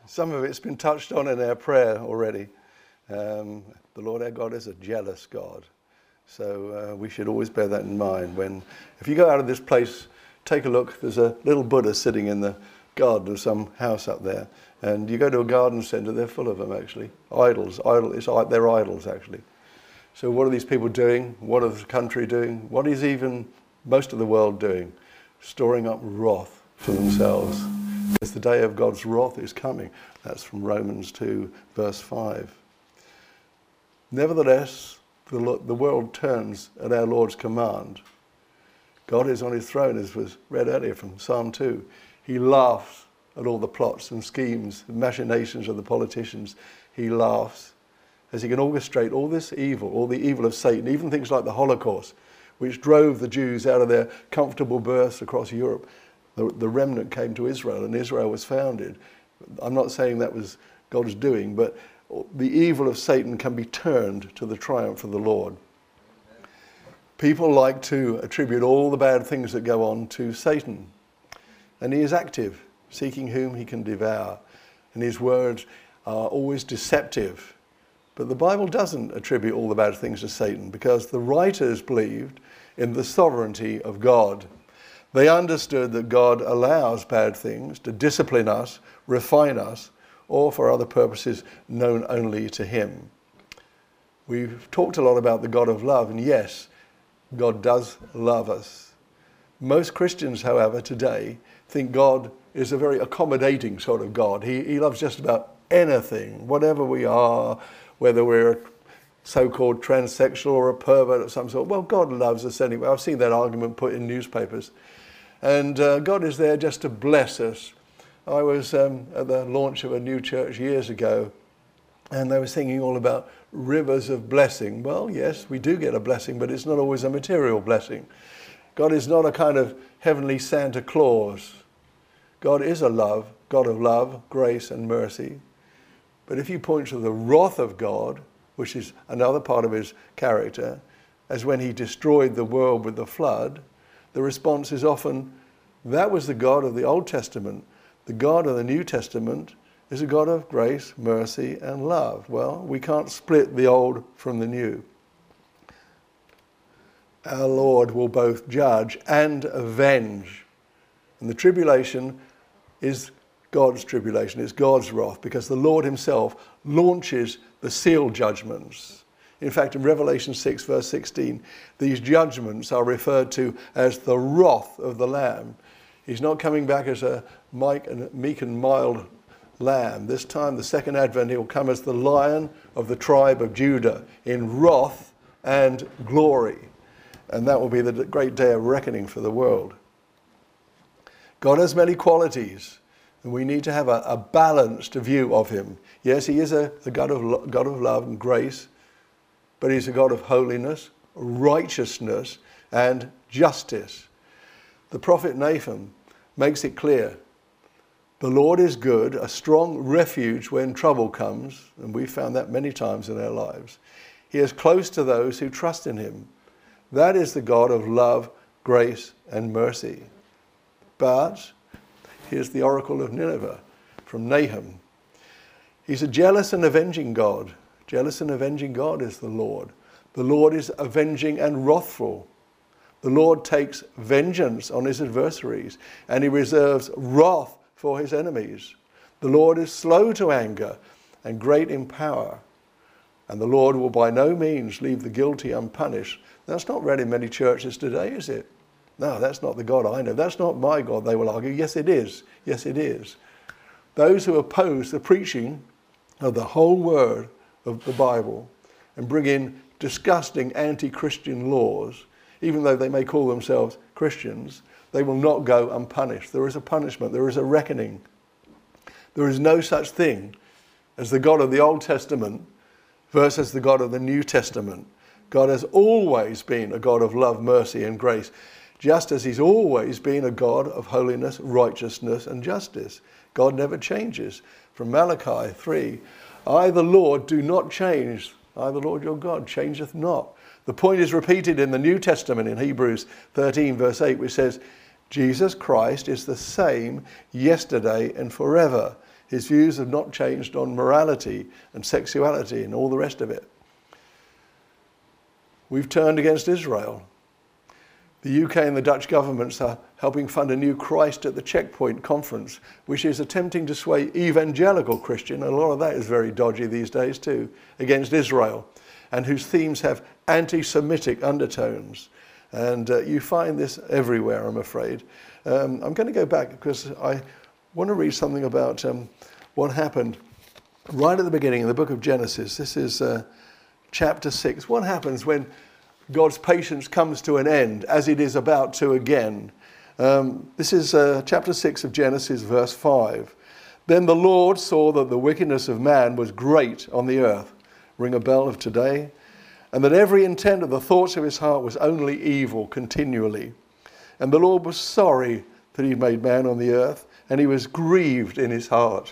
Some of it's been touched on in our prayer already. The Lord our God is a jealous God. So we should always bear that in mind. If you go out of this place, take a look. There's a little Buddha sitting in the garden of some house up there. And you go to a garden centre, they're full of them actually. Idols. They're idols actually. So what are these people doing? What is the country doing? What is even most of the world doing? Storing up wrath for themselves. Because the day of God's wrath is coming. That's from Romans 2, verse 5. Nevertheless, the world turns at our Lord's command. God is on his throne, as was read earlier from Psalm 2. He laughs at all the plots and schemes, the machinations of the politicians. He laughs as he can orchestrate all this evil, all the evil of Satan, even things like the Holocaust, which drove the Jews out of their comfortable berths across Europe. The remnant came to Israel, and Israel was founded. I'm not saying that was God's doing, but the evil of Satan can be turned to the triumph of the Lord. People like to attribute all the bad things that go on to Satan. And he is active, seeking whom he can devour. And his words are always deceptive. But the Bible doesn't attribute all the bad things to Satan, because the writers believed in the sovereignty of God. They understood that God allows bad things to discipline us, refine us, or for other purposes known only to him. We've talked a lot about the God of love, and yes, God does love us. Most Christians, however, today think God is a very accommodating sort of God. He loves just about anything, whatever we are, whether we're a so-called transsexual or a pervert of some sort. Well, God loves us anyway. I've seen that argument put in newspapers. And God is there just to bless us. I was at the launch of a new church years ago, and they were singing all about rivers of blessing. Well, yes, we do get a blessing, but it's not always a material blessing. God is not a kind of heavenly Santa Claus. God is a God of love, grace, and mercy. But if you point to the wrath of God, which is another part of his character, as when he destroyed the world with the flood, the response is often, that was the God of the Old Testament. The God of the New Testament is a God of grace, mercy, and love. Well, we can't split the old from the new. Our Lord will both judge and avenge. And the tribulation is God's tribulation, it's God's wrath, because the Lord himself launches the seal judgments. In fact, in Revelation 6, verse 16, these judgments are referred to as the wrath of the Lamb. He's not coming back as a meek and mild lamb. This time, the second advent, he will come as the Lion of the tribe of Judah in wrath and glory. And that will be the great day of reckoning for the world. God has many qualities, and we need to have a balanced view of him. Yes, he is a God of love and grace, but he's a God of holiness, righteousness, and justice. The prophet Nathan makes it clear. The Lord is good, a strong refuge when trouble comes, and we've found that many times in our lives. He is close to those who trust in him. That is the God of love, grace, and mercy. But here's the oracle of Nineveh from Nahum. He's a jealous and avenging God. Jealous and avenging God is the Lord. The Lord is avenging and wrathful. The Lord takes vengeance on his adversaries, and he reserves wrath for his enemies. The Lord is slow to anger and great in power, and the Lord will by no means leave the guilty unpunished. That's not read in many churches today, is it? No, that's not the God I know. That's not my God, they will argue. Yes, it is. Yes, it is. Those who oppose the preaching of the whole word of the Bible and bring in disgusting anti-Christian laws, even though they may call themselves Christians, they will not go unpunished. There is a punishment. There is a reckoning. There is no such thing as the God of the Old Testament versus the God of the New Testament. God has always been a God of love, mercy, and grace, just as he's always been a God of holiness, righteousness, and justice. God never changes. From Malachi 3, I, the Lord, do not change. I, the Lord your God, changeth not. The point is repeated in the New Testament in Hebrews 13, verse 8, which says, Jesus Christ is the same yesterday and forever. His views have not changed on morality and sexuality and all the rest of it. We've turned against Israel. The UK and the Dutch governments are helping fund a new Christ at the Checkpoint conference, which is attempting to sway evangelical Christian, and a lot of that is very dodgy these days too, against Israel, and whose themes have anti-Semitic undertones. And you find this everywhere, I'm afraid. I'm going to go back because I want to read something about what happened right at the beginning in the book of Genesis. This is chapter 6. What happens when God's patience comes to an end, as it is about to again? This is chapter 6 of Genesis, verse 5. Then the Lord saw that the wickedness of man was great on the earth. Ring a bell of today. And that every intent of the thoughts of his heart was only evil continually. And the Lord was sorry that he made man on the earth, and he was grieved in his heart.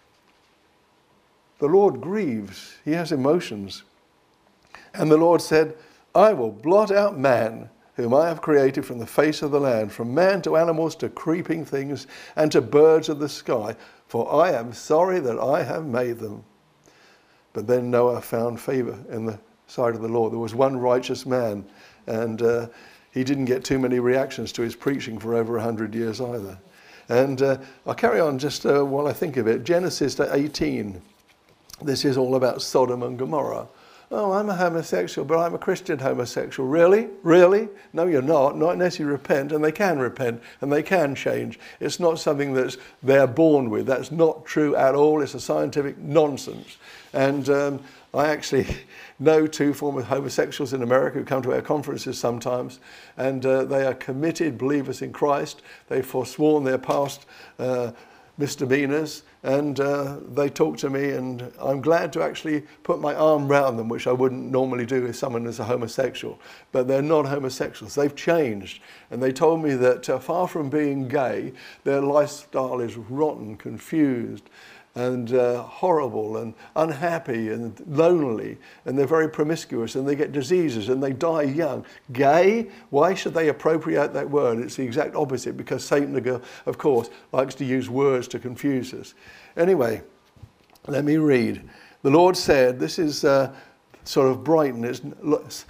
The Lord grieves. He has emotions. And the Lord said, I will blot out man, whom I have created from the face of the land, from man to animals to creeping things and to birds of the sky, for I am sorry that I have made them. But then Noah found favor in the sight of the Lord. There was one righteous man, and he didn't get too many reactions to his preaching for over 100 years either. And I'll carry on just while I think of it. Genesis 18. This is all about Sodom and Gomorrah. Oh, I'm a homosexual, but I'm a Christian homosexual. Really? Really? No, you're not. Not unless you repent, and they can repent, and they can change. It's not something that's they're born with. That's not true at all. It's a scientific nonsense. And I actually know two former homosexuals in America who come to our conferences sometimes, and they are committed believers in Christ. They've forsworn their past misdemeanors, and they talk to me, and I'm glad to actually put my arm round them, which I wouldn't normally do if someone is a homosexual. But they're not homosexuals. They've changed. And they told me that far from being gay, their lifestyle is rotten, confused, and horrible and unhappy and lonely, and they're very promiscuous, and they get diseases and they die young. Gay? Why should they appropriate that word? It's the exact opposite, because Satan, of course, likes to use words to confuse us. Anyway, let me read. The Lord said, this is sort of Brighton. It's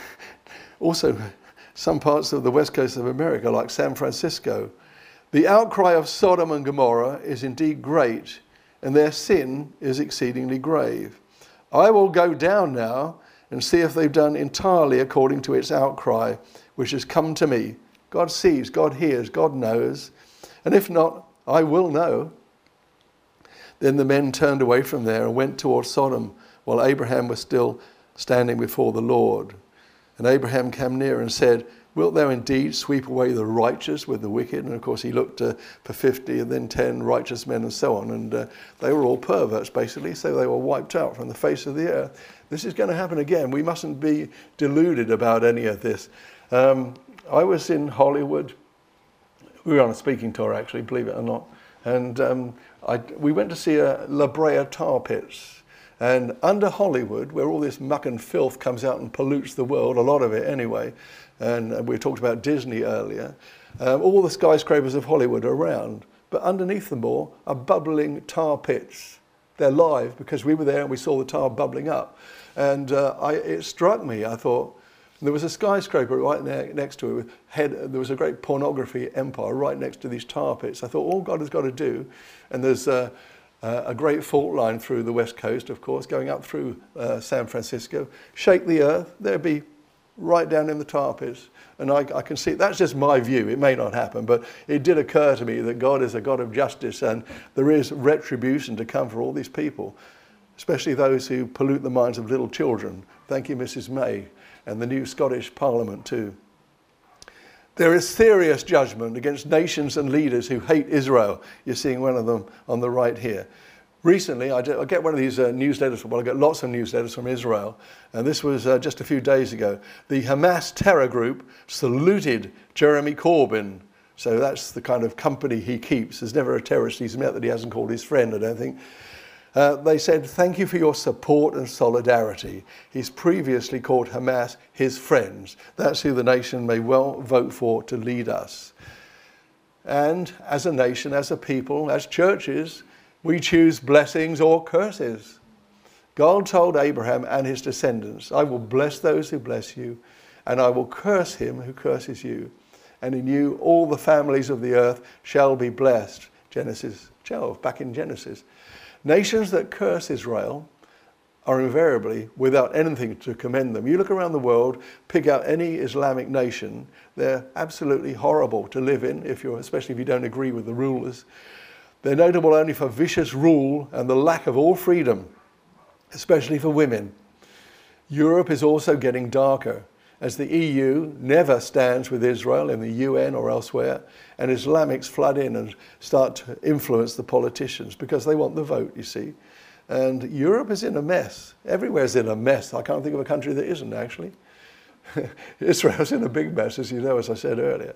also some parts of the west coast of America, like San Francisco. The outcry of Sodom and Gomorrah is indeed great, and their sin is exceedingly grave. I will go down now and see if they've done entirely according to its outcry, which has come to me. God sees, God hears, God knows. And if not, I will know. Then the men turned away from there and went towards Sodom, while Abraham was still standing before the Lord. And Abraham came near and said, wilt thou indeed sweep away the righteous with the wicked? And of course he looked for 50 and then 10 righteous men and so on. And they were all perverts basically, so they were wiped out from the face of the earth. This is going to happen again. We mustn't be deluded about any of this. I was in Hollywood. We were on a speaking tour actually, believe it or not. And we went to see La Brea tar pits. And under Hollywood, where all this muck and filth comes out and pollutes the world, a lot of it anyway, and we talked about Disney earlier, all the skyscrapers of Hollywood are around, but underneath them all are bubbling tar pits. They're live because we were there and we saw the tar bubbling up. And it struck me, I thought, there was a skyscraper right next to it. There was a great pornography empire right next to these tar pits. I thought, all God has got to do, and there's a great fault line through the west coast, of course, going up through San Francisco, shake the earth, there'd be right down in the tar pits. And I can see, that's just my view, it may not happen, but it did occur to me that God is a God of justice, and there is retribution to come for all these people, especially those who pollute the minds of little children. Thank you, Mrs. May, and the new Scottish Parliament too. There is serious judgment against nations and leaders who hate Israel. You're seeing one of them on the right here. Recently, I get one of these newsletters, well, I get lots of newsletters from Israel, and this was just a few days ago. The Hamas terror group saluted Jeremy Corbyn. So that's the kind of company he keeps. There's never a terrorist he's met that he hasn't called his friend, I don't think. They said, thank you for your support and solidarity. He's previously called Hamas his friends. That's who the nation may well vote for to lead us. And as a nation, as a people, as churches, We choose blessings or curses. God told Abraham and his descendants, I will bless those who bless you, and I will curse him who curses you. And in you all the families of the earth shall be blessed. Genesis 12, back in Genesis. Nations that curse Israel are invariably without anything to commend them. You look around the world, pick out any Islamic nation, they're absolutely horrible to live in, especially if you don't agree with the rulers. They're notable only for vicious rule and the lack of all freedom, especially for women. Europe is also getting darker, as the EU never stands with Israel in the UN or elsewhere, and Islamics flood in and start to influence the politicians because they want the vote, you see. And Europe is in a mess. Everywhere's in a mess. I can't think of a country that isn't, actually. Israel's in a big mess, as you know, as I said earlier.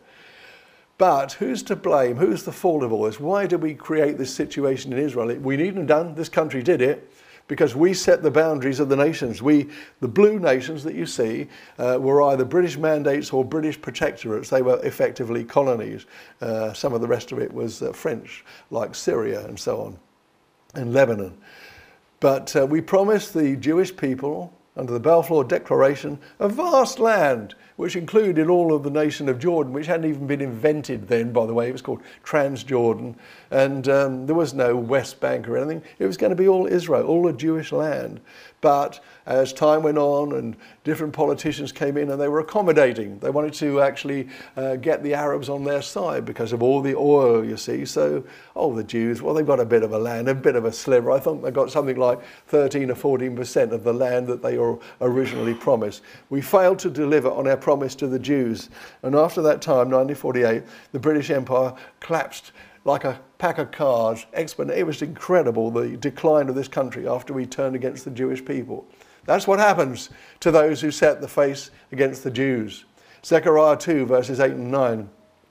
But who's to blame? Who's the fault of all this? Why did we create this situation in Israel? We needn't have done. This country did it because we set the boundaries of the nations. The blue nations that you see were either British mandates or British protectorates. They were effectively colonies. Some of the rest of it was French, like Syria and so on, and Lebanon. But we promised the Jewish people, under the Balfour Declaration, a vast land, which included all of the nation of Jordan, which hadn't even been invented then, by the way. It was called Transjordan. And there was no West Bank or anything. It was going to be all Israel, all a Jewish land. But as time went on and different politicians came in and they were accommodating. They wanted to actually get the Arabs on their side because of all the oil, you see. So, the Jews, well, they've got a bit of a land, a bit of a sliver. I think they've got something like 13 or 14% of the land that they were originally promised. We failed to deliver on our promise to the Jews. And after that time, 1948, the British Empire collapsed like a pack of cards. It was incredible, the decline of this country after we turned against the Jewish people. That's what happens to those who set the face against the Jews. Zechariah 2, verses 8 and 9.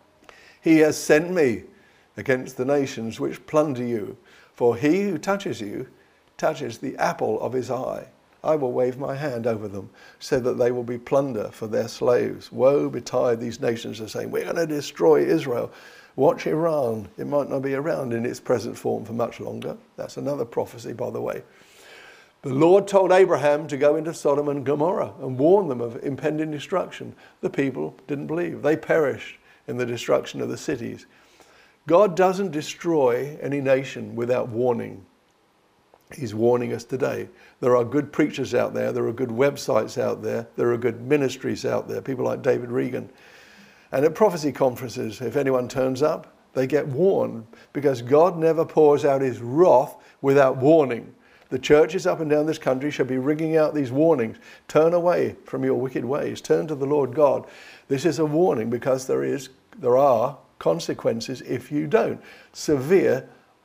He has sent me against the nations which plunder you, for he who touches you touches the apple of his eye. I will wave my hand over them, so that they will be plunder for their slaves. Woe betide these nations are saying, we're going to destroy Israel. Watch Iran. It might not be around in its present form for much longer. That's another prophecy, by the way. The Lord told Abraham to go into Sodom and Gomorrah and warn them of impending destruction. The people didn't believe. They perished in the destruction of the cities. God doesn't destroy any nation without warning. He's warning us today. There are good preachers out there. There are good websites out there. There are good ministries out there. People like David Regan. And at prophecy conferences, if anyone turns up, they get warned because God never pours out his wrath without warning. The churches up and down this country should be ringing out these warnings. Turn away from your wicked ways. Turn to the Lord God. This is a warning because there are consequences if you don't. Severe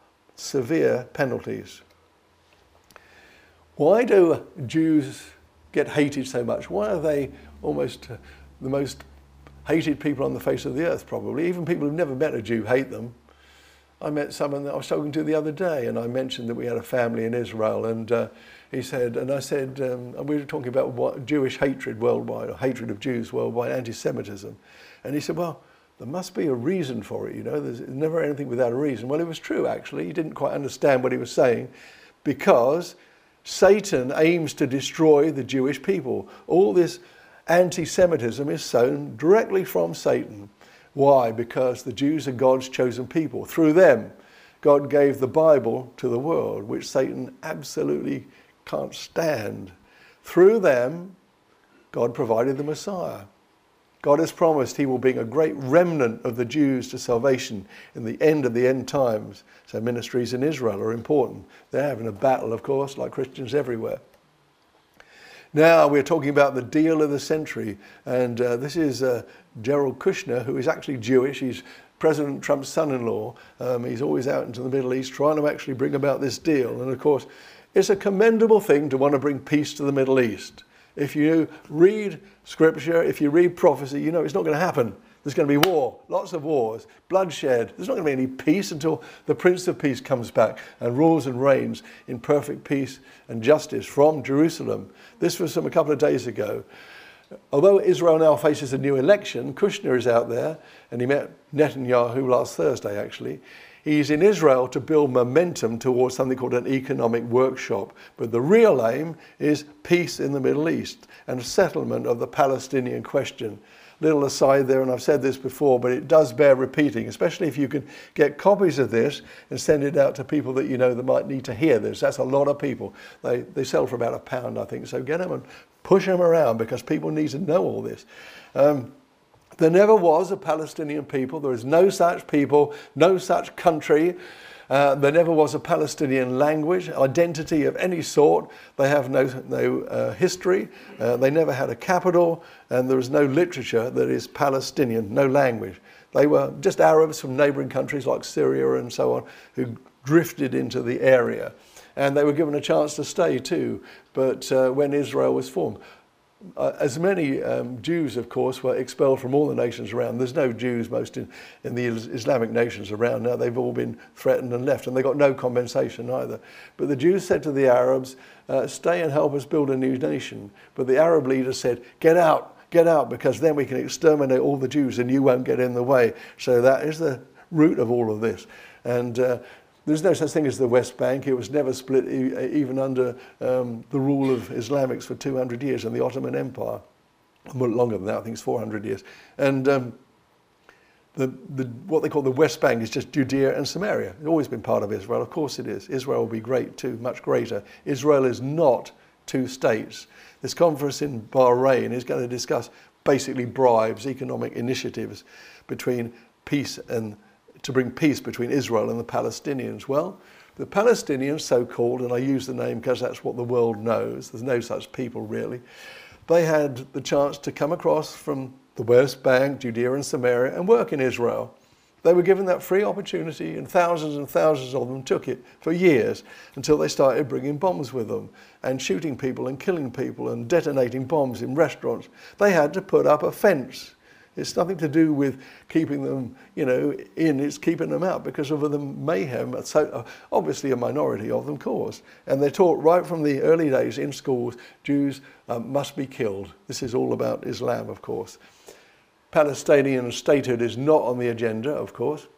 penalties. Why do Jews get hated so much? Why are they almost the most hated people on the face of the earth, probably? Even people who've never met a Jew hate them. I met someone that I was talking to the other day, and I mentioned that we had a family in Israel, and I said, we were talking about Jewish hatred worldwide, or hatred of Jews worldwide, anti-Semitism. And he said, well, there must be a reason for it, there's never anything without a reason. Well, it was true, actually. He didn't quite understand what he was saying, because Satan aims to destroy the Jewish people. All this anti-Semitism is sown directly from Satan. Why? Because the Jews are God's chosen people. Through them, God gave the Bible to the world, which Satan absolutely can't stand. Through them, God provided the Messiah. God has promised he will bring a great remnant of the Jews to salvation in the end of the end times. So ministries in Israel are important. They're having a battle, of course, like Christians everywhere. Now we're talking about the deal of the century, and this is Jared Kushner, who is actually Jewish. He's President Trump's son-in-law. He's always out into the Middle East trying to actually bring about this deal. And of course, it's a commendable thing to want to bring peace to the Middle East. If you read scripture, if you read prophecy, you know it's not going to happen. There's going to be war, lots of wars, bloodshed. There's not going to be any peace until the Prince of Peace comes back and rules and reigns in perfect peace and justice from Jerusalem. This was from a couple of days ago. Although Israel now faces a new election, Kushner is out there, and he met Netanyahu last Thursday, actually. He's in Israel to build momentum towards something called an economic workshop. But the real aim is peace in the Middle East and settlement of the Palestinian question. Little aside there, and I've said this before, but it does bear repeating, especially if you can get copies of this and send it out to people that you know that might need to hear this. That's a lot of people. They sell for about £1, I think. So get them and push them around because people need to know all this. There never was a Palestinian people. There is no such people, no such country. There never was a Palestinian language, identity of any sort. They have no history. They never had a capital, and there is no literature that is Palestinian, no language. They were just Arabs from neighbouring countries like Syria and so on who drifted into the area. And they were given a chance to stay too, but when Israel was formed. As many Jews, of course, were expelled from all the nations around. There's no Jews most in the Islamic nations around now. They've all been threatened and left, and they got no compensation either. But the Jews said to the Arabs, stay and help us build a new nation. But the Arab leaders said, get out, because then we can exterminate all the Jews and you won't get in the way. So that is the root of all of this. And there's no such thing as the West Bank. It was never split even under the rule of Islamics for 200 years in the Ottoman Empire. Well, longer than that, I think it's 400 years. And what they call the West Bank is just Judea and Samaria. It's always been part of Israel. Of course it is. Israel will be great too, much greater. Israel is not two states. This conference in Bahrain is going to discuss basically bribes, economic initiatives between peace and to bring peace between Israel and the Palestinians. Well, the Palestinians, so-called, and I use the name because that's what the world knows, there's no such people really, they had the chance to come across from the West Bank, Judea and Samaria, and work in Israel. They were given that free opportunity, and thousands of them took it for years until they started bringing bombs with them and shooting people and killing people and detonating bombs in restaurants. They had to put up a fence. It's nothing to do with keeping them, in. It's keeping them out because of the mayhem. So obviously a minority of them caused. And they're taught right from the early days in schools, Jews must be killed. This is all about Islam, of course. Palestinian statehood is not on the agenda, of course.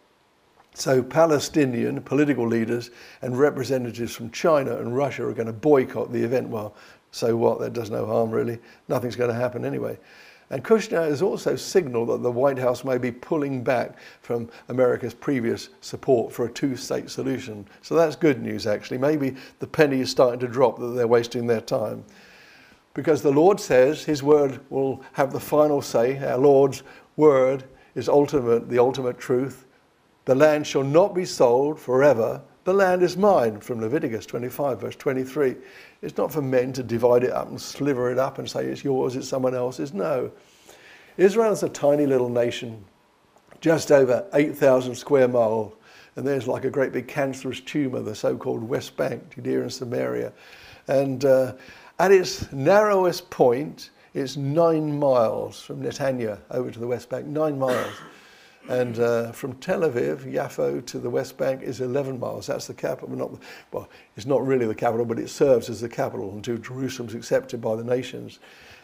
So Palestinian political leaders and representatives from China and Russia are going to boycott the event. Well, so what? That does no harm, really. Nothing's going to happen anyway. And Kushner has also signalled that the White House may be pulling back from America's previous support for a two-state solution. So that's good news, actually. Maybe the penny is starting to drop that they're wasting their time. Because the Lord says his word will have the final say. Our Lord's word is ultimate, the ultimate truth. The land shall not be sold forever. The land is mine, from Leviticus 25, verse 23. It's not for men to divide it up and sliver it up and say it's yours, it's someone else's. No. Israel is a tiny little nation, just over 8,000 square miles. And there's like a great big cancerous tumour, the so-called West Bank, Judea and Samaria. And at its narrowest point, it's 9 miles from Netanya over to the West Bank, 9 miles. And from Tel Aviv, Yaffo, to the West Bank is 11 miles. That's the capital. It's not really the capital, but it serves as the capital until Jerusalem's accepted by the nations.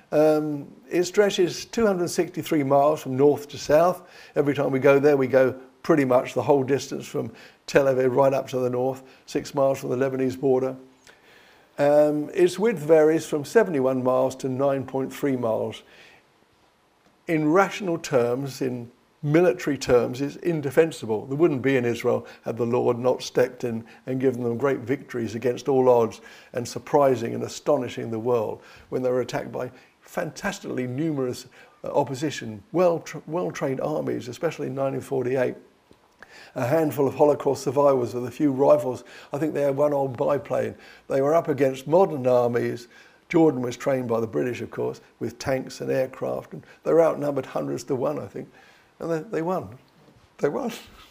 It stretches 263 miles from north to south. Every time we go there, we go pretty much the whole distance from Tel Aviv right up to the north, 6 miles from the Lebanese border. Its width varies from 71 miles to 9.3 miles. In rational terms, in military terms, is indefensible. There wouldn't be in Israel had the Lord not stepped in and given them great victories against all odds and surprising and astonishing the world when they were attacked by fantastically numerous opposition, well-trained armies, especially in 1948. A handful of Holocaust survivors with a few rifles. I think they had one old biplane. They were up against modern armies. Jordan was trained by the British, of course, with tanks and aircraft. And they were outnumbered hundreds to one, I think. And they won. They won.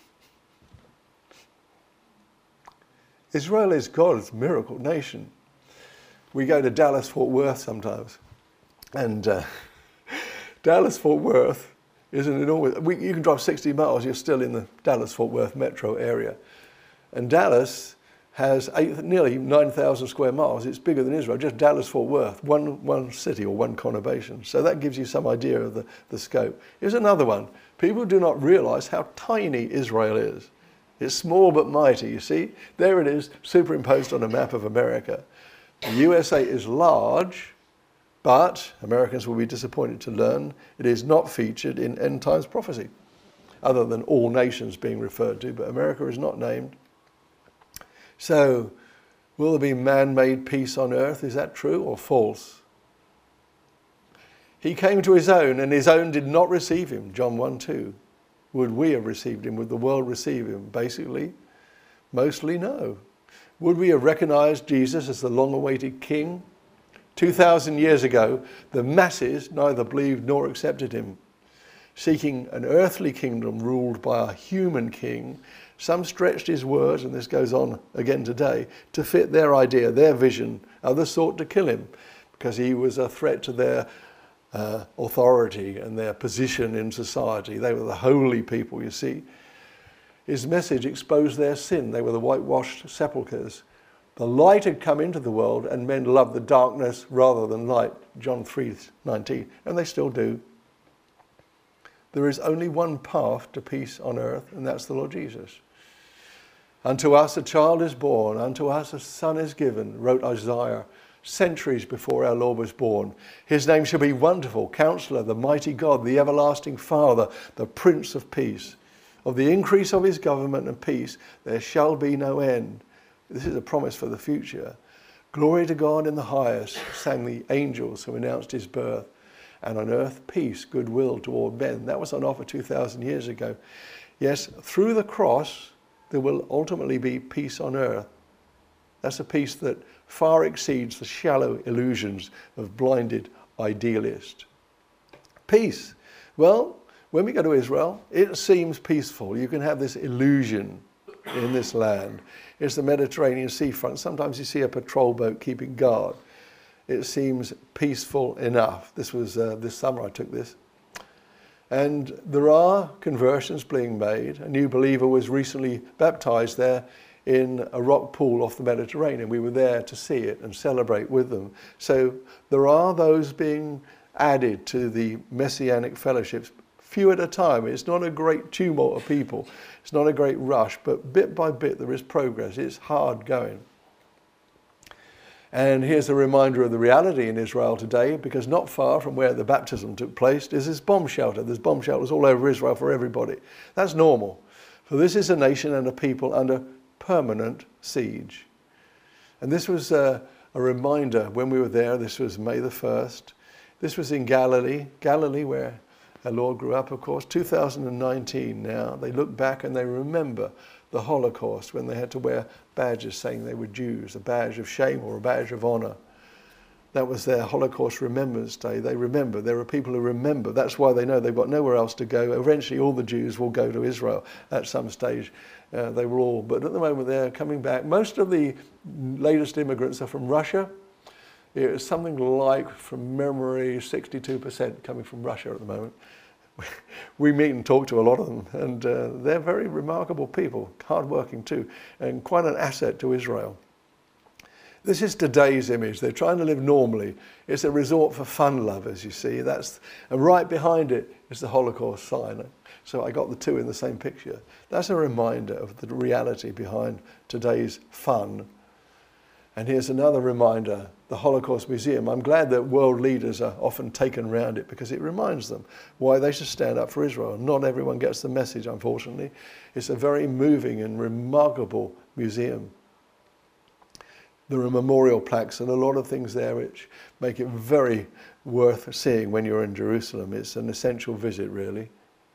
Israel is God's miracle nation. We go to Dallas-Fort Worth sometimes. And Dallas-Fort Worth is an enormous... you can drive 60 miles, you're still in the Dallas-Fort Worth metro area. And Dallas has nearly 9,000 square miles. It's bigger than Israel, just Dallas-Fort Worth, one city or one conurbation. So that gives you some idea of the scope. Here's another one. People do not realize how tiny Israel is. It's small but mighty, you see. There it is, superimposed on a map of America. The USA is large, but Americans will be disappointed to learn it is not featured in end times prophecy, other than all nations being referred to, but America is not named. So, will there be man-made peace on earth? Is that true or false? He came to his own, and his own did not receive him, John 1:2. Would we have received him? Would the world receive him? Basically, mostly no. Would we have recognized Jesus as the long-awaited king? 2,000 years ago, the masses neither believed nor accepted him. Seeking an earthly kingdom ruled by a human king, some stretched his words, and this goes on again today, to fit their idea, their vision. Others sought to kill him because he was a threat to their authority and their position in society. They were the holy people, you see. His message exposed their sin. They were the whitewashed sepulchres. The light had come into the world, and men loved the darkness rather than light, John 3:19, and they still do. There is only one path to peace on earth, and that's the Lord Jesus. Unto us a child is born, unto us a son is given, wrote Isaiah centuries before our Lord was born. His name shall be Wonderful, Counselor, the Mighty God, the Everlasting Father, the Prince of Peace. Of the increase of his government and peace there shall be no end. This is a promise for the future. Glory to God in the highest, sang the angels who announced his birth. And on earth, peace, goodwill toward men. That was on offer 2,000 years ago. Yes, through the cross, there will ultimately be peace on earth. That's a peace that far exceeds the shallow illusions of blinded idealists. Peace. Well, when we go to Israel, it seems peaceful. You can have this illusion in this land. It's the Mediterranean seafront. Sometimes you see a patrol boat keeping guard. It seems peaceful enough. This was this summer I took this. And there are conversions being made. A new believer was recently baptized there in a rock pool off the Mediterranean. We were there to see it and celebrate with them. So there are those being added to the Messianic fellowships, few at a time. It's not a great tumult of people. It's not a great rush, but bit by bit there is progress. It's hard going. And here's a reminder of the reality in Israel today, because not far from where the baptism took place is this bomb shelter. There's bomb shelters all over Israel for everybody. That's normal. For this is a nation and a people under permanent siege. And this was a reminder when we were there. This was May the 1st. This was in Galilee where our Lord grew up, of course. 2019 now. They look back and they remember the Holocaust when they had to wear badges saying they were Jews, a badge of shame or a badge of honor. That was their Holocaust Remembrance Day. They remember. There are people who remember. That's why they know they've got nowhere else to go. Eventually, all the Jews will go to Israel at some stage. They were all, but at the moment they're coming back. Most of the latest immigrants are from Russia. It's something like, from memory, 62% coming from Russia at the moment. We meet and talk to a lot of them, and they're very remarkable people, hardworking too, and quite an asset to Israel. This is today's image. They're trying to live normally. It's a resort for fun lovers, you see. And right behind it is the Holocaust sign. So I got the two in the same picture. That's a reminder of the reality behind today's fun. And here's another reminder, the Holocaust Museum. I'm glad that world leaders are often taken around it because it reminds them why they should stand up for Israel. Not everyone gets the message, unfortunately. It's a very moving and remarkable museum. There are memorial plaques and a lot of things there which make it very worth seeing when you're in Jerusalem. It's an essential visit, really.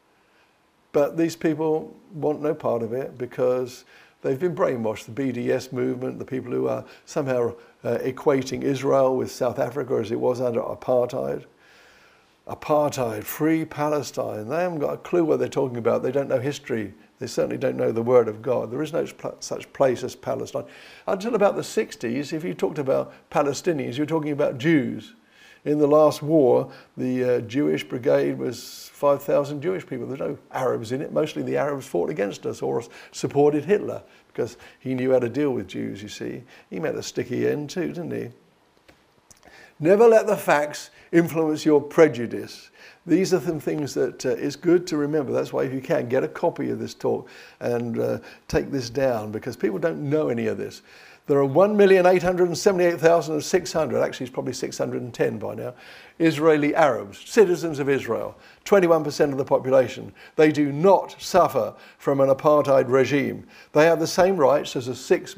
But these people want no part of it because they've been brainwashed. The BDS movement, the people who are somehow equating Israel with South Africa as it was under apartheid. Apartheid, free Palestine. They haven't got a clue what they're talking about. They don't know history. They certainly don't know the word of God. There is no such place as Palestine. Until about the 60s, if you talked about Palestinians, you're talking about Jews. In the last war, the Jewish brigade was 5,000 Jewish people. There's no Arabs in it. Mostly the Arabs fought against us or supported Hitler because he knew how to deal with Jews, you see. He met a sticky end too, didn't he? Never let the facts influence your prejudice. These are some things that it's good to remember. That's why if you can, get a copy of this talk and take this down, because people don't know any of this. There are 1,878,600, actually it's probably 610 by now, Israeli Arabs, citizens of Israel, 21% of the population. They do not suffer from an apartheid regime. They have the same rights as the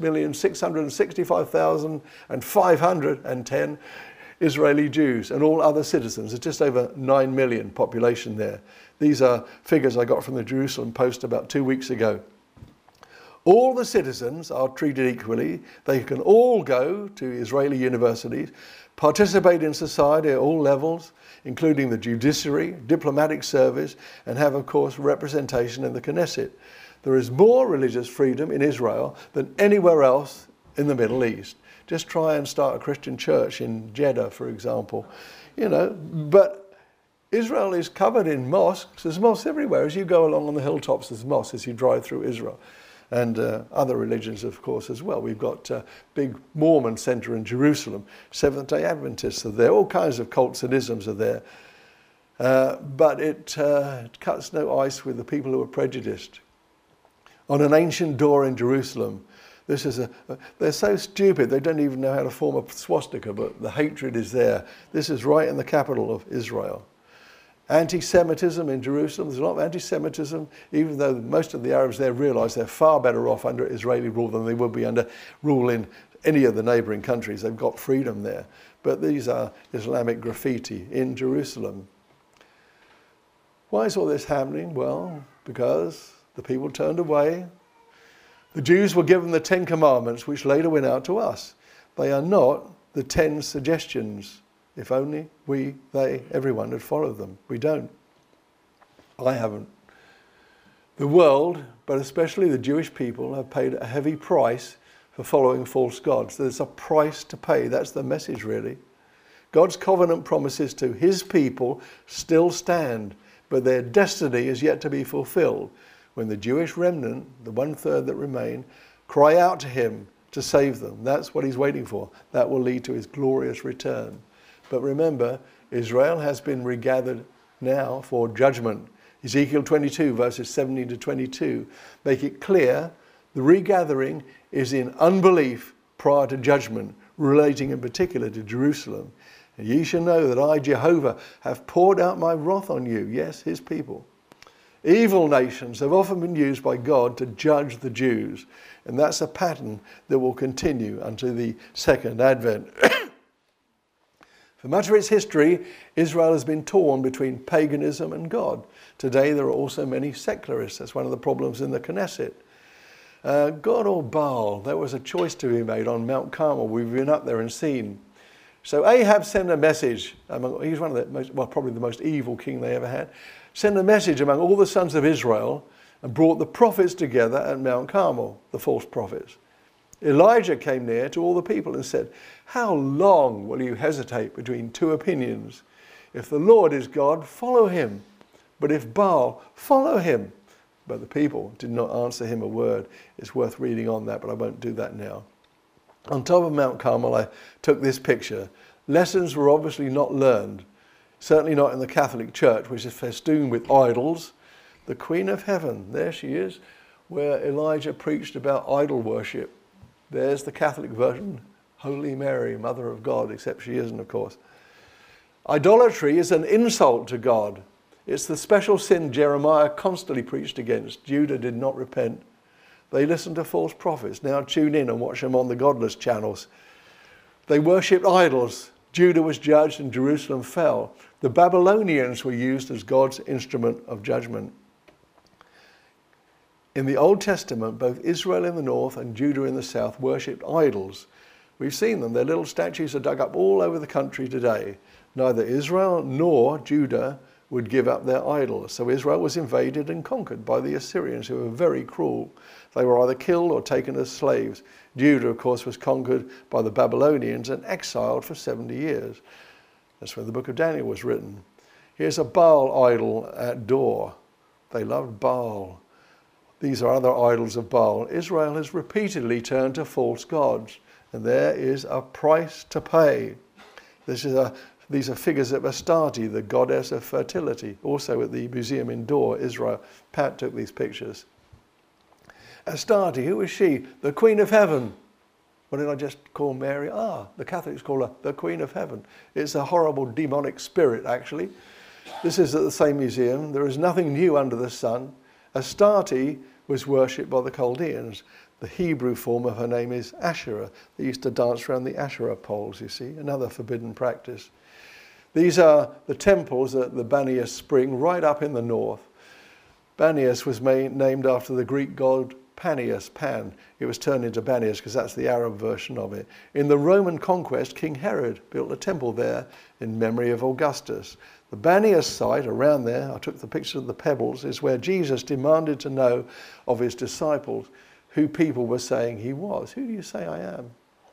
6,665,510 Israeli Jews and all other citizens. There's just over 9 million population there. These are figures I got from the Jerusalem Post about 2 weeks ago. All the citizens are treated equally. They can all go to Israeli universities, participate in society at all levels, including the judiciary, diplomatic service, and have, of course, representation in the Knesset. There is more religious freedom in Israel than anywhere else in the Middle East. Just try and start a Christian church in Jeddah, for example. But Israel is covered in mosques. There's mosques everywhere. As you go along on the hilltops, there's mosques as you drive through Israel. And other religions, of course, as well. We've got a big Mormon center in Jerusalem. Seventh-day Adventists are there. All kinds of cults and isms are there. But it cuts no ice with the people who are prejudiced. On an ancient door in Jerusalem, they're so stupid, they don't even know how to form a swastika, but the hatred is there. This is right in the capital of Israel. Anti-Semitism in Jerusalem, there's a lot of anti-Semitism, even though most of the Arabs there realise they're far better off under Israeli rule than they would be under rule in any of the neighbouring countries. They've got freedom there. But these are Islamic graffiti in Jerusalem. Why is all this happening? Well, because the people turned away. The Jews were given the 10 Commandments, which later went out to us. They are not the 10 suggestions. If only we, they, everyone had followed them. We don't. I haven't. The world, but especially the Jewish people, have paid a heavy price for following false gods. There's a price to pay. That's the message, really. God's covenant promises to his people still stand, but their destiny is yet to be fulfilled when the Jewish remnant, the 1/3 that remain, cry out to him to save them. That's what he's waiting for. That will lead to his glorious return. But remember, Israel has been regathered now for judgment. Ezekiel 22, verses 17 to 22, make it clear the regathering is in unbelief prior to judgment, relating in particular to Jerusalem. And ye shall know that I, Jehovah, have poured out my wrath on you, yes, his people. Evil nations have often been used by God to judge the Jews, and that's a pattern that will continue until the second advent. For much of its history, Israel has been torn between paganism and God. Today there are also many secularists. That's one of the problems in the Knesset. God or Baal, there was a choice to be made on Mount Carmel. We've been up there and seen. So Ahab sent a message. He's one of the most, well, probably the most evil king they ever had. Sent a message among all the sons of Israel and brought the prophets together at Mount Carmel, the false prophets. Elijah came near to all the people and said, "How long will you hesitate between two opinions? If the Lord is God, follow him. But if Baal, follow him." But the people did not answer him a word. It's worth reading on that, but I won't do that now. On top of Mount Carmel, I took this picture. Lessons were obviously not learned, certainly not in the Catholic Church, which is festooned with idols. The Queen of Heaven, there she is, where Elijah preached about idol worship. There's the Catholic version, Holy Mary, Mother of God, except she isn't, of course. Idolatry is an insult to God. It's the special sin Jeremiah constantly preached against. Judah did not repent. They listened to false prophets. Now tune in and watch them on the godless channels. They worshipped idols. Judah was judged and Jerusalem fell. The Babylonians were used as God's instrument of judgment. In the Old Testament, both Israel in the north and Judah in the south worshipped idols. We've seen them. Their little statues are dug up all over the country today. Neither Israel nor Judah would give up their idols. So Israel was invaded and conquered by the Assyrians, who were very cruel. They were either killed or taken as slaves. Judah, of course, was conquered by the Babylonians and exiled for 70 years. That's when the book of Daniel was written. Here's a Baal idol at Dor. They loved Baal. These are other idols of Baal. Israel has repeatedly turned to false gods, and there is a price to pay. These are figures of Astarte, the goddess of fertility, also at the museum in Dor, Israel. Pat took these pictures. Astarte, who was she? The Queen of Heaven. What did I just call Mary? The Catholics call her the Queen of Heaven. It's a horrible demonic spirit, actually. This is at the same museum. There is nothing new under the sun. Astarte was worshipped by the Chaldeans. The Hebrew form of her name is Asherah. They used to dance around the Asherah poles, you see, another forbidden practice. These are the temples at the Banias Spring, right up in the north. Banias was named after the Greek god Panias, Pan. It was turned into Banias because that's the Arab version of it. In the Roman conquest, King Herod built a temple there in memory of Augustus. The Banias site around there, I took the picture of the pebbles, is where Jesus demanded to know of his disciples who people were saying he was. Who do you say I am?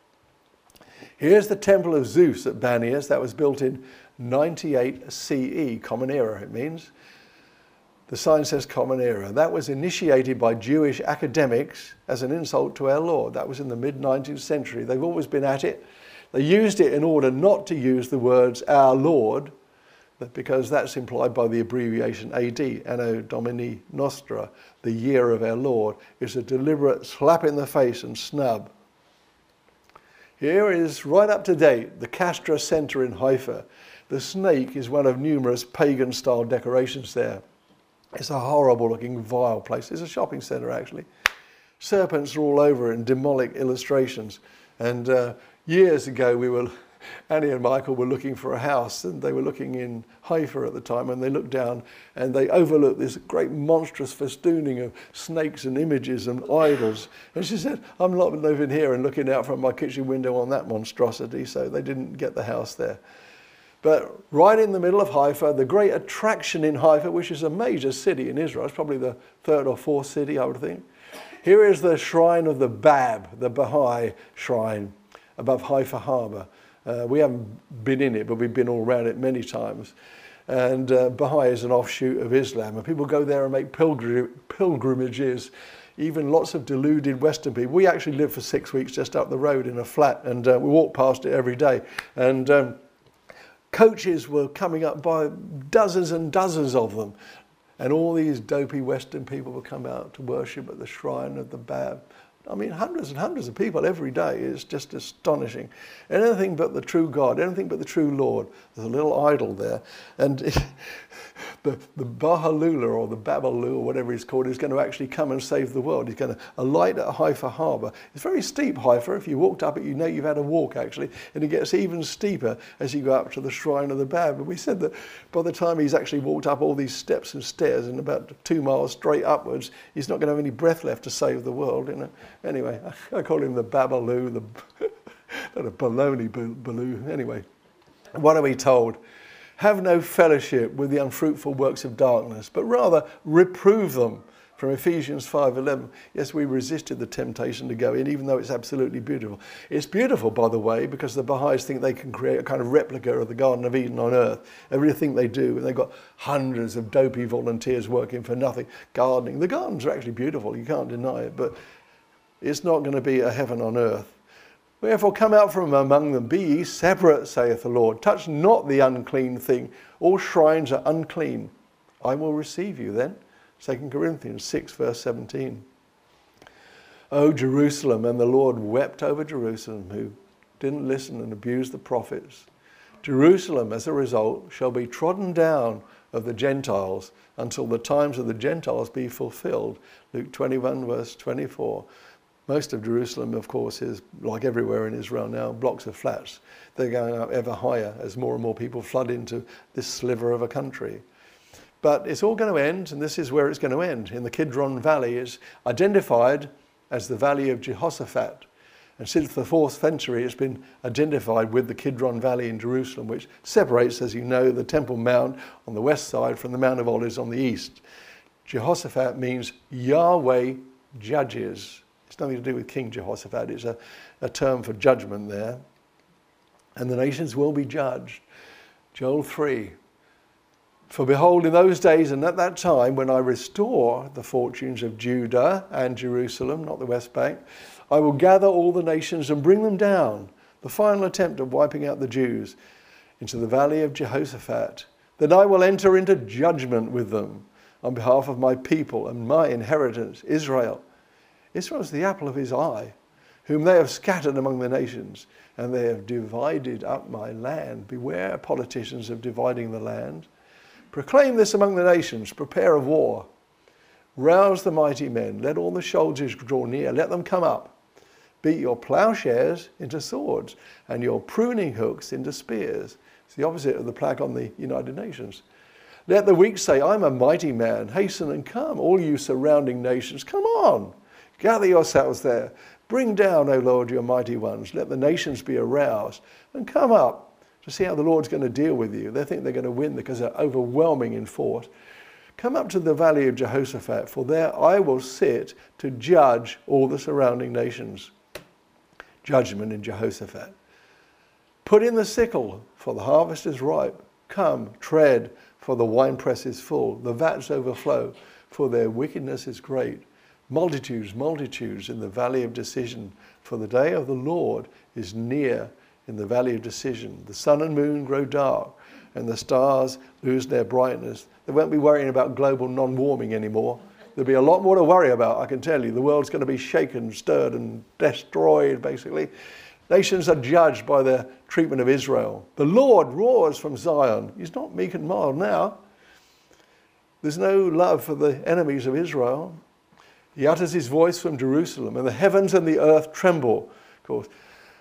Here's the temple of Zeus at Banias. That was built in 98 CE, Common Era it means. The sign says Common Era. That was initiated by Jewish academics as an insult to our Lord. That was in the mid-19th century. They've always been at it. They used it in order not to use the words our Lord, because that's implied by the abbreviation AD, Anno Domini Nostra, the year of our Lord. It's a deliberate slap in the face and snub. Here is, right up to date, the Castra Center in Haifa. The snake is one of numerous pagan-style decorations there. It's a horrible-looking, vile place. It's a shopping center, actually. Serpents are all over it and demonic illustrations. And years ago, Annie and Michael were looking for a house, and they were looking in Haifa at the time, and they looked down and they overlooked this great monstrous festooning of snakes and images and idols. And she said, I'm not living here and looking out from my kitchen window on that monstrosity, so they didn't get the house there. But right in the middle of Haifa, the great attraction in Haifa, which is a major city in Israel, it's probably the third or fourth city, I would think. Here is the shrine of the Bab, the Baha'i shrine above Haifa Harbour. We haven't been in it, but we've been all around it many times. And Baha'i is an offshoot of Islam, and people go there and make pilgrimages, even lots of deluded Western people. We actually lived for 6 weeks just up the road in a flat, and we walked past it every day. And coaches were coming up by dozens and dozens of them, and all these dopey Western people would come out to worship at the shrine of the Bab. I mean, hundreds and hundreds of people every day. It's just astonishing. Anything but the true God, anything but the true Lord. There's a little idol there. And the Bahalula or the Babalu or whatever he's called is going to actually come and save the world. He's going to alight at Haifa Harbour. It's very steep, Haifa. If you walked up it, you know you've had a walk, actually. And it gets even steeper as you go up to the shrine of the Bab. And we said that by the time he's actually walked up all these steps and stairs and about 2 miles straight upwards, he's not going to have any breath left to save the world, you know. Anyway, I call him the Babalu, not a baloney baloo. Anyway, what are we told? Have no fellowship with the unfruitful works of darkness, but rather reprove them. From Ephesians 5:11. Yes, we resisted the temptation to go in, even though it's absolutely beautiful. It's beautiful, by the way, because the Baha'is think they can create a kind of replica of the Garden of Eden on earth. Everything they do, and they've got hundreds of dopey volunteers working for nothing, gardening. The gardens are actually beautiful, you can't deny it, but it's not going to be a heaven on earth. Wherefore come out from among them, be ye separate, saith the Lord. Touch not the unclean thing. All shrines are unclean. I will receive you then. 2 Corinthians 6 verse 17. O Jerusalem, and the Lord wept over Jerusalem, who didn't listen and abused the prophets. Jerusalem, as a result, shall be trodden down of the Gentiles until the times of the Gentiles be fulfilled. Luke 21 verse 24. Most of Jerusalem, of course, is, like everywhere in Israel now, blocks of flats. They're going up ever higher as more and more people flood into this sliver of a country. But it's all going to end, and this is where it's going to end. In the Kidron Valley, it's identified as the Valley of Jehoshaphat. And since the 4th century, it's been identified with the Kidron Valley in Jerusalem, which separates, as you know, the Temple Mount on the west side from the Mount of Olives on the east. Jehoshaphat means Yahweh judges. It's nothing to do with King Jehoshaphat. It's a term for judgment there. And the nations will be judged. Joel 3. For behold, in those days and at that time, when I restore the fortunes of Judah and Jerusalem, not the West Bank, I will gather all the nations and bring them down. The final attempt of wiping out the Jews. into the valley of Jehoshaphat. Then I will enter into judgment with them on behalf of my people and my inheritance, Israel. Israel is the apple of his eye, whom they have scattered among the nations, and they have divided up my land. Beware, politicians, of dividing the land. Proclaim this among the nations, prepare a war. Rouse the mighty men, let all the soldiers draw near, let them come up. Beat your plowshares into swords, and your pruning hooks into spears. It's the opposite of the plaque on the United Nations. Let the weak say, I'm a mighty man, hasten and come. All you surrounding nations, come on, gather yourselves there. Bring down, O Lord, your mighty ones. Let the nations be aroused and come up to see how the Lord's going to deal with you. They think they're going to win because they're overwhelming in force. Come up to the valley of Jehoshaphat, for there I will sit to judge all the surrounding nations. Judgment in Jehoshaphat. Put in the sickle, for the harvest is ripe. Come, tread, for the winepress is full. The vats overflow, for their wickedness is great. Multitudes, multitudes in the valley of decision, for the day of the Lord is near in the valley of decision. The sun and moon grow dark, and the stars lose their brightness. They won't be worrying about global non-warming anymore. There'll be a lot more to worry about, I can tell you. The world's going to be shaken, stirred, and destroyed, basically. Nations are judged by their treatment of Israel. The Lord roars from Zion. He's not meek and mild now. There's no love for the enemies of Israel. He utters his voice from Jerusalem, and the heavens and the earth tremble. Of course,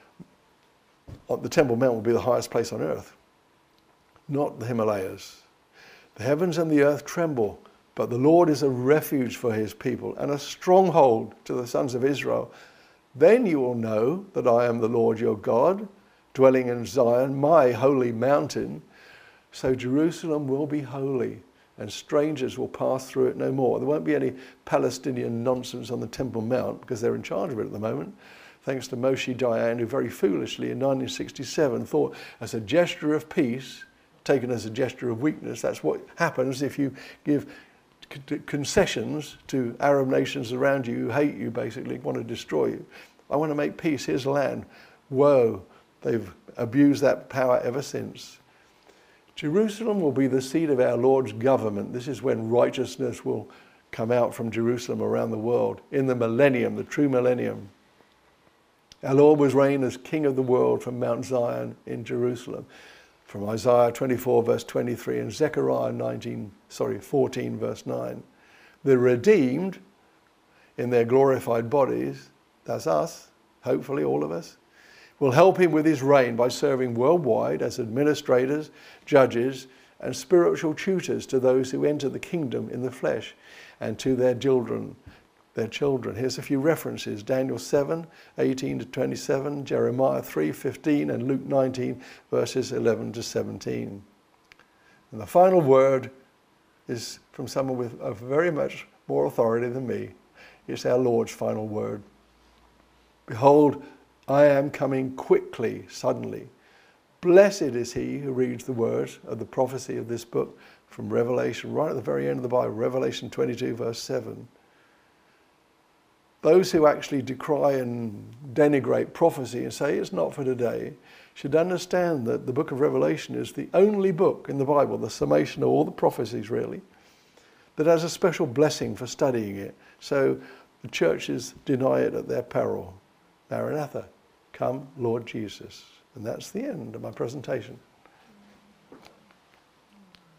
the Temple Mount will be the highest place on earth, not the Himalayas. The heavens and the earth tremble, but the Lord is a refuge for his people and a stronghold to the sons of Israel. Then you will know that I am the Lord your God, dwelling in Zion, my holy mountain. So Jerusalem will be holy, and strangers will pass through it no more. There won't be any Palestinian nonsense on the Temple Mount, because they're in charge of it at the moment, thanks to Moshe Dayan, who very foolishly in 1967 thought as a gesture of peace, taken as a gesture of weakness, that's what happens if you give concessions to Arab nations around you who hate you, basically want to destroy you. I want to make peace, here's land. Woe, they've abused that power ever since. Jerusalem will be the seat of our Lord's government. This is when righteousness will come out from Jerusalem around the world in the millennium, the true millennium. Our Lord was reign as King of the world from Mount Zion in Jerusalem. From Isaiah 24 verse 23 and Zechariah 14 verse 9. The redeemed in their glorified bodies, that's us, hopefully all of us, will help him with his reign by serving worldwide as administrators, judges, and spiritual tutors to those who enter the kingdom in the flesh and to their children. Here's a few references: Daniel 7, 18 to 27, Jeremiah 3, 15, and Luke 19, verses 11 to 17. And the final word is from someone with a very much more authority than me. It's our Lord's final word. Behold, I am coming quickly, suddenly. Blessed is he who reads the words of the prophecy of this book from Revelation, right at the very end of the Bible, Revelation 22, verse 7. Those who actually decry and denigrate prophecy and say it's not for today should understand that the book of Revelation is the only book in the Bible, the summation of all the prophecies really, that has a special blessing for studying it. So the churches deny it at their peril. Maranatha, come Lord Jesus. And that's the end of my presentation.